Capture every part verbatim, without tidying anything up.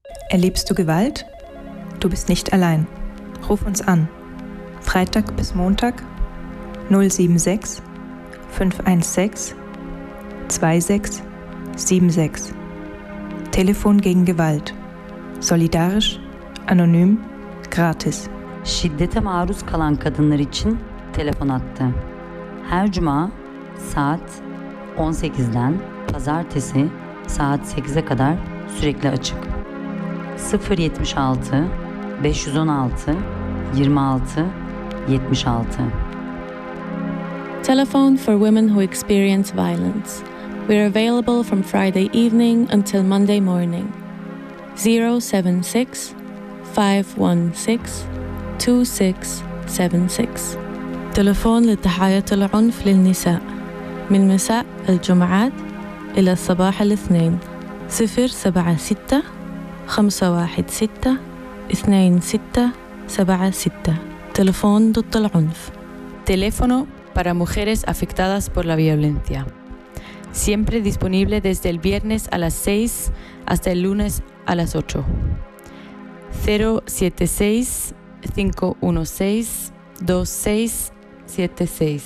Erlebst du Gewalt? Du bist nicht allein. Ruf uns an. Freitag bis Montag null sieben sechs fünf eins sechs zwei sechs sieben sechs. Telefon gegen Gewalt. Solidarisch, anonym, gratis. Şiddete maruz kalan kadınlar için telefon hattı. Her cuma saat on sekizden pazartesi saat sekize kadar sürekli açık. sıfır yetmiş altı beş yüz on altı yirmi altı yetmiş altı. Telephone for women who experience violence. We're available from Friday evening until Monday morning. zero seven six five one six two six seven six. تلفون لضحايا العنف للنساء من مساء الجمعات إلى صباح الاثنين. صفر سبعة ستة خمسة واحد ستة اثنين ستة سبعة ستة. تلفون ضد العنف. Teléfono para mujeres afectadas por la violencia. Siempre disponible desde el viernes a las seis hasta el lunes a las ocho. cero siete seis cinco uno seis dos seis siete seis.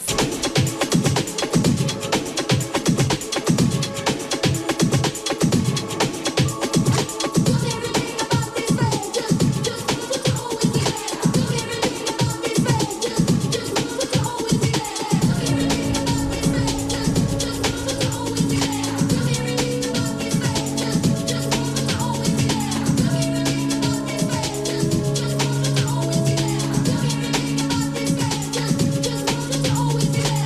Yeah.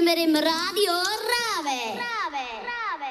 wir im Radio Rave. Rave, Rave,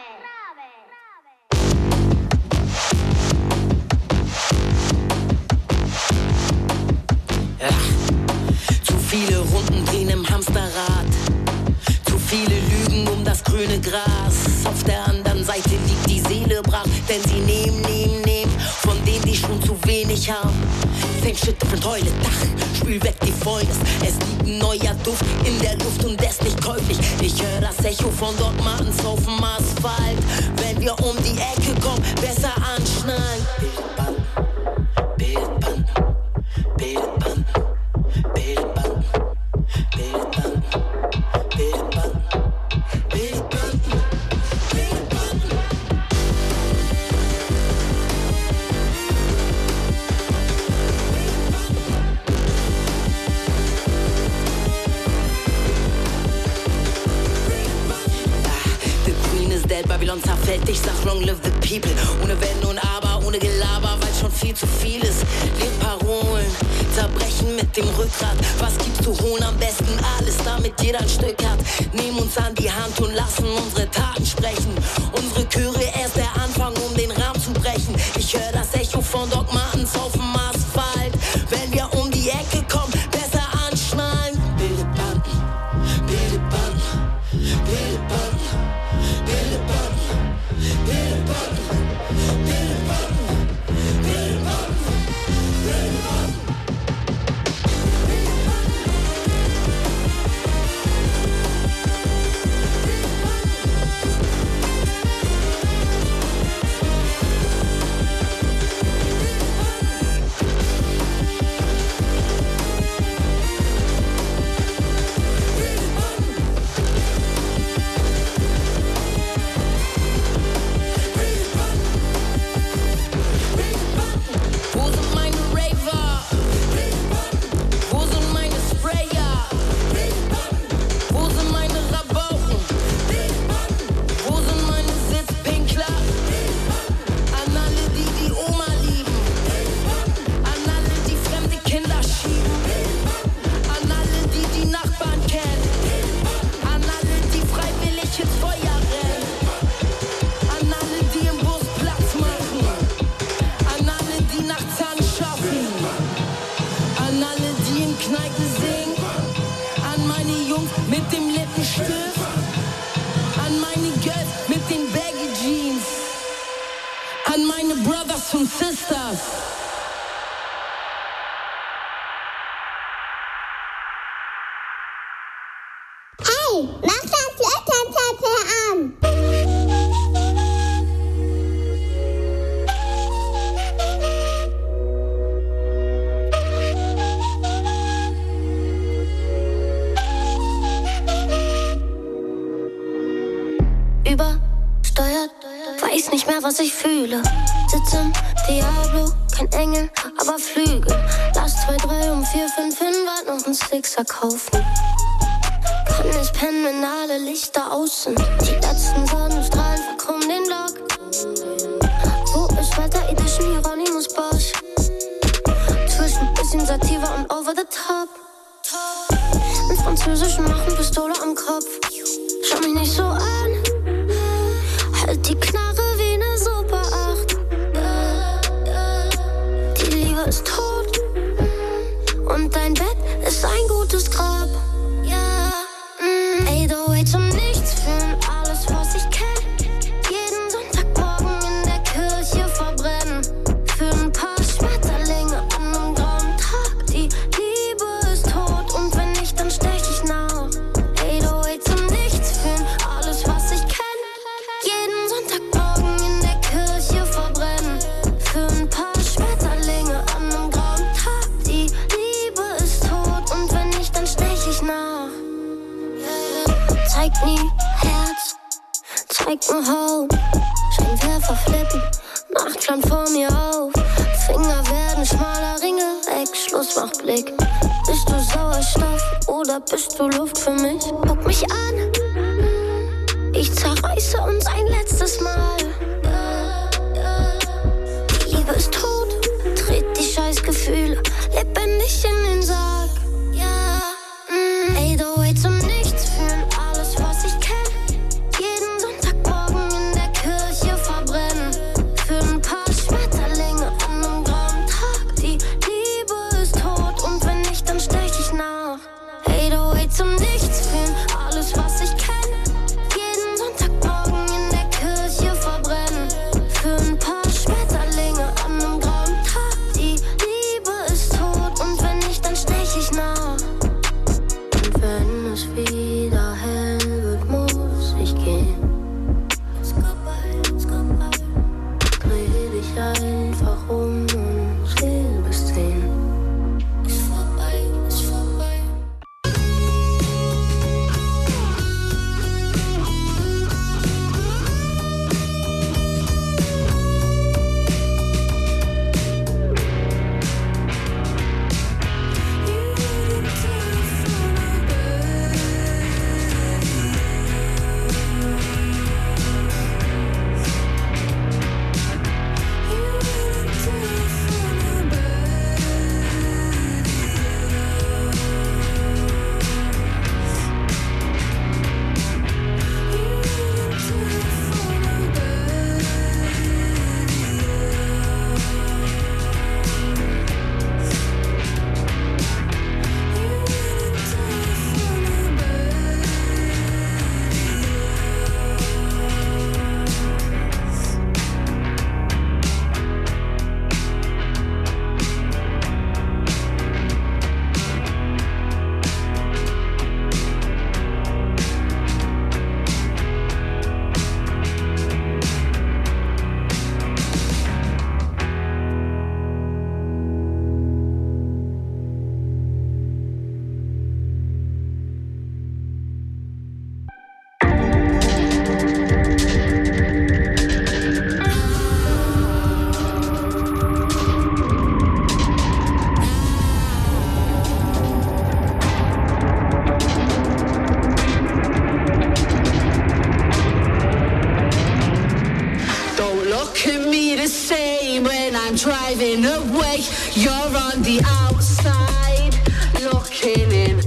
Rave. Ja. Zu viele Runden drehen im Hamsterrad. Zu viele Lügen um das grüne Gras. Auf der anderen Seite liegt die Seele brach, denn sie nehmen, nehmen, nehmen von denen, die schon zu wenig haben. Same shit, different Toilet, Dach, spül weg die Fäulnis. Es liegt ein neuer Duft in der Luft und der ist nicht käuflich. Ich höre das Echo von Doc Martens auf dem Asphalt. Wenn wir um die Ecke kommen, besser anschnallen. Bildet Banden, bildet Banden, bildet Banden, bildet Banden, bildet Banden, bildet Banden, bildet Banden, bildet Banden. The Queen is dead, Babylon zerfällt, ich sag long live the people. Ohne Wenn und Aber, ohne Gelaber, weil schon viel zu viel ist. Lehrparolen, zerbrechen mit dem Rückgrat. Was gibt's zu holen? Am besten alles, damit jeder ein Stück hat. Nehmen uns an die Hand und lassen unsere Taten sprechen. Unsere Chöre erst der Anfang, um den Rahmen zu brechen. Ich höre das Echo von Doc Martens auf dem Asphalt. Wenn wir um die Ecke kommen, besser anschnallen. Bildet Banden, bildet Banden, bildet Banden, bildet Banden, bildet Banden, bildet Banden, bildet Banden, bildet Banden. Wo sind meine Raver? Wo sind meine Sprayer? Wo sind meine Rabauken? Wo sind meine Sitzpinkler? An alle, die die Oma lieben. An alle, die fremde Kinder schieben. An alle, die die Nachbarn kennen. An alle, die freiwillig ins Feuer rennen. An alle, die im Bus Platz machen. An alle, die nachts anschaffen. An alle, die in Kneipen singen. An meine Jungs mit dem Lippenstift. An meine Girls mit den Baggy Jeans. An meine Brothers und Sisters. Hey, mach das Elternteil an. Übersteuert, weiß nicht mehr, was ich fühle. Sitz im Diablo, kein Engel, aber Flügel. Lass zwei, drei um vier, fünf hin, wart noch einen Sixer kaufen. Kann nicht pennen, wenn alle Lichter aus sind. Die letzten Sonnenstrahlen verkrummen den Block. Wo ist Wetter Edition Hieronymus Bosch? Zwischen bisschen Sativa und over the top. Mit Französischen machen Pistole am Kopf. Schau mich nicht so an. Halt die Knarre wie ne Super acht. Die Liebe ist tot. Und dein Bett ist ein gutes Grab. acht null acht zum Nichts fühlen, alles was ich kenn. Jeden Sonntagmorgen in der Kirche verbrennen. Für ein paar Schmetterlinge an einem grauen Tag. Die Liebe ist tot und wenn nicht, dann stech ich nach. acht null acht zum Nichts fühlen, alles was ich kenn. Jeden Sonntagmorgen in der Kirche verbrennen. Für ein paar Schmetterlinge an einem grauen Tag. Die Liebe ist tot und wenn nicht, dann stech ich nach. Zeig nie Herz, zeig nur Haut. Scheinwerfer flippen, Nachtschland vor mir auf. Finger werden schmaler Ringe, weg, Schluss, mach Blick. Bist du Sauerstoff oder bist du Luft für mich? Guck mich an, ich zerreiße uns ein letztes Mal. Die Liebe ist tot, dreht die Scheißgefühle lebendig in den Sarg. Ja, mm. acht null acht zum Nichts fühlen, alles zum Nichts fühlen, alles was ich kenn. Jeden Sonntagmorgen in der Kirche verbrennen. Für ein paar Schmetterlinge an einem grauen Tag. Die Liebe ist tot und wenn nicht, dann stech ich nach. Und wenn es wieder hell wird, muss ich gehen. It's goodbye, it's goodbye. Dreh dich einfach um und zähl bis zehn. Ist vorbei, ist vorbei. Don't look at me the same when I'm driving away. You're on the outside, looking in.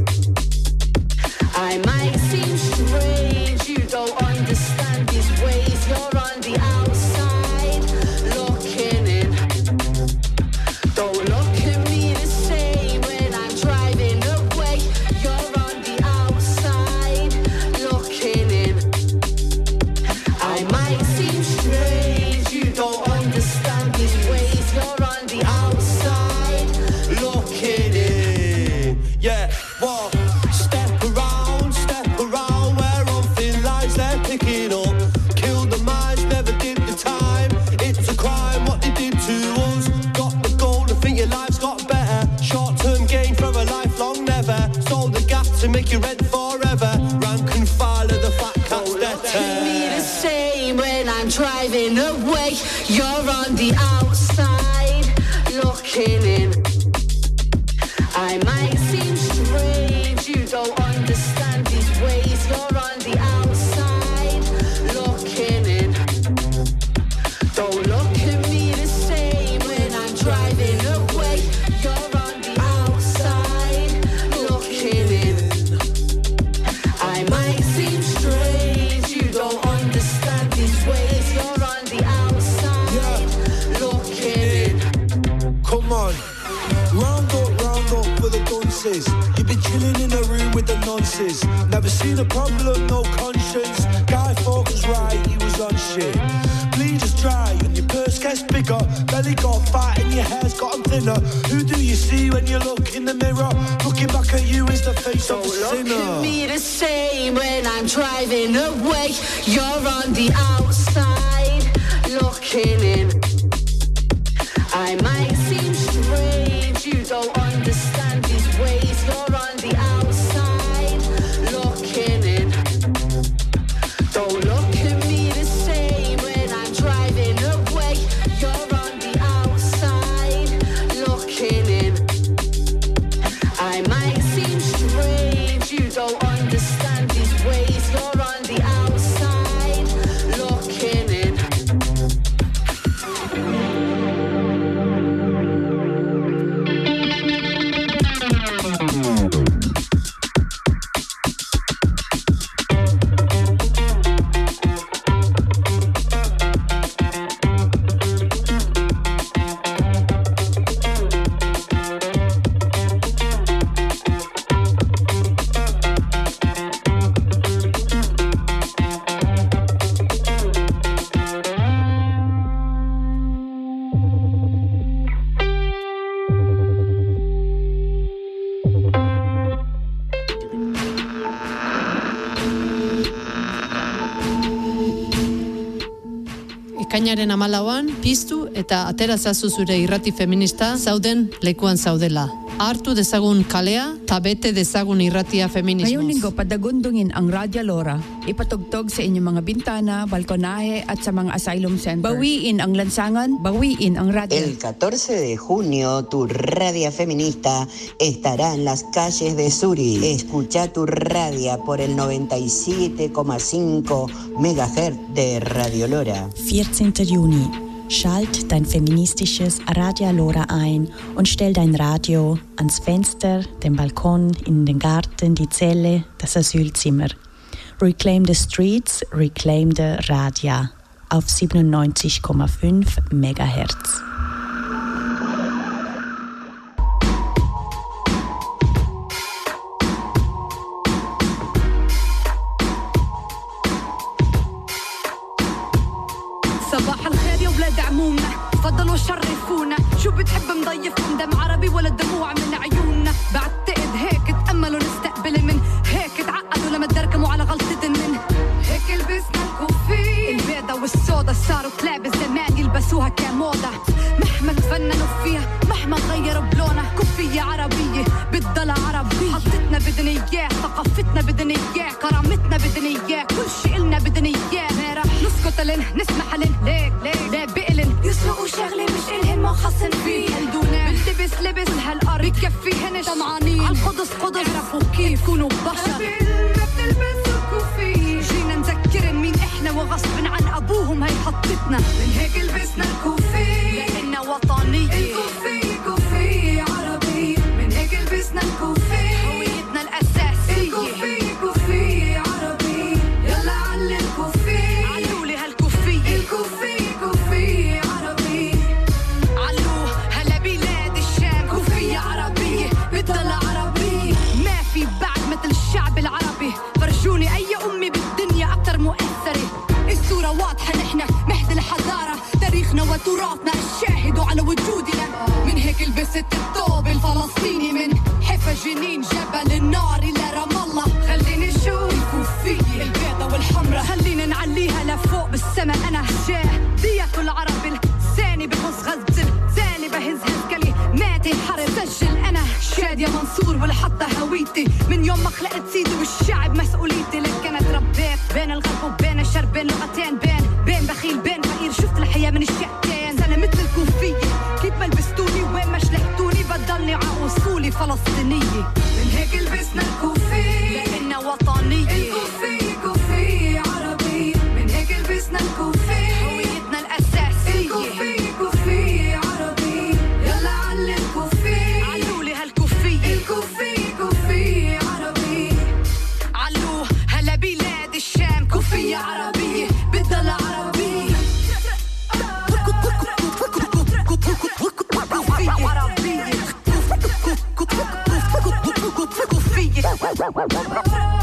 I might seem strange, you don't understand these ways. You're on the outside, looking in. Don't look at me the same when I'm driving away. You're on the outside, looking in. I might seem strange, you don't understand these ways. You're on the outside, looking in. Yeah, well, step around, step around where all thin lines they're picking up. Kill the minds, never did the time. It's a crime what they did to us. Got the goal to think your life's got better. Short-term gain for a lifelong never. Sold the gap to make you rent forever. Rank and file of the fat cat's Look me the debtor. same when I'm driving away. You're on the outside, looking in. I might seem strange, you don't understand these ways. You're on the outside, looking in. Don't look at me the same when I'm driving away. You're on the outside, looking in. I might seem strange, you don't understand these ways. You're on the outside, looking in. Come on, round up, round up for the dunces. You've been chilling in a room with the nonces. Never seen a problem, no conscience. Guy Fawkes right, he was on shit. Bleed is dry and your purse gets bigger. Belly got fat and your hair's gotten thinner. Who do you see when you look in the mirror? Looking back at you is the face of a Don't look sinner. at me the same when I'm driving away. You're on the outside, looking in. I might seem strange, you don't understand these ways. You're on the outside, looking in. Don't look at me the same when I'm driving away. You're on the outside, looking in. I might seem strange, you don't understand these ways. You're on the outside, looking in. ekainaren hamalauan, piztu eta atera zazu zure irrati feminista zauden lekuan zaudela. Hartu dezagun kalea, ta bete dezagun irratia feminismos. Ngayong linggo, padagundungin ang Radyo Lora. Ipatugtog sa inyong mga bintana, balkonahe at sa mga asylum center. Bawiin ang lansangan, bawiin ang radyo. El catorce de junio, tu radio feminista estará en las calles de Zurich. Escucha tu radio por el noventa y siete coma cinco megahertz de Radio Lora. vierzehnten Juni. Schalt dein feministisches Radio Lora ein und stell dein Radio ans Fenster, den Balkon, in den Garten, die Zelle, das Asylzimmer. Reclaim the streets, reclaim the Radio auf siebenundneunzig Komma fünf Megahertz. صباح الخير يا ولاد عمومنا، تفضلوا شرفونا. شو بتحب مضيفكم دم عربي ولا دموع من عيوننا؟ بعتقد هيك تأملوا نستقبل من هيك تعقدوا لما تدركموا على غلطة من هيك لبسنا الكوفي البيضة والسودا صاروا كلاب الزمان يلبسوها كموضة. مهما تفننوا فيها مهما غيروا بلونها، كوفية عربية بتضل عربية. حطتنا بدنا اياه، ثقافتنا بدنا اياه، كرامتنا بدنا اياه، كل شي إلنا بدنا اياه. ما رح نسكت لن نسمح لن ليك ليك لا بقلن يسرقوا شغلة مش إلهن ما خصن فيه. هلدونا بلتبس لبس هالأرض بكفيهن طمعانين عالقدس قدس عرفوا كيف كونوا بشر. ما بنلبسوا كوفية جينا نذكرن مين إحنا وغصب عن أبوهم هي حطتنا. من هيك لبسنا الكوفية لأننا وطنية. الكوفية كوفية عربية، من هيك لبسنا الكوفية هويتنا الأساسية. الكوفية كوفية عربية، يلا علي الكوفية علولي هالكوفية. الكوفية كوفية عربية، علو هلا بلاد الشام. كوفية عربية بتضل عربية، ما في بعد مثل الشعب العربي. فرجوني أي أمي بالدنيا أكتر مؤثرة. الصورة واضحة، نحنا مهد الحضارة، تاريخنا وتراثنا الشاهد على وجودنا. من هيك لبست الثوب الفلسطيني من حفا جنين جبل النار إلى رام الله. خليني نشوف الكوفية البيضة والحمرة، خلينا نعليها لفوق بالسما. أنا هجاه دية العرب الثاني بقص غزل زاني بهز هزكلي ماتي حرب. سجل أنا شادية منصور والحطة هويتي من يوم ما خلقت سيدي والشعب مسؤوليتي. لك أنا تربيت بين الغرب وبين الشرق، بين لغتين، بين بين بخيل بين فقير. شفت الحياة من الشقتين، أنا مثل الكوفية كيف ما لبستوني وين ما شلحتوني بضلني ع أصولي فلسطينية. من هيك لبسنا الكوفية لأننا وطنية. الكوفية كوفية عربية، من هيك لبسنا الكوفية هويتنا الأساسية. الكوفية كوفية عربية، يلا علي الكوفية علولي هالكوفية. الكوفية كوفية عربية، علو هلا بلاد الشام. كوفية عربية بتضل عربية. كوفية عربية، كوفية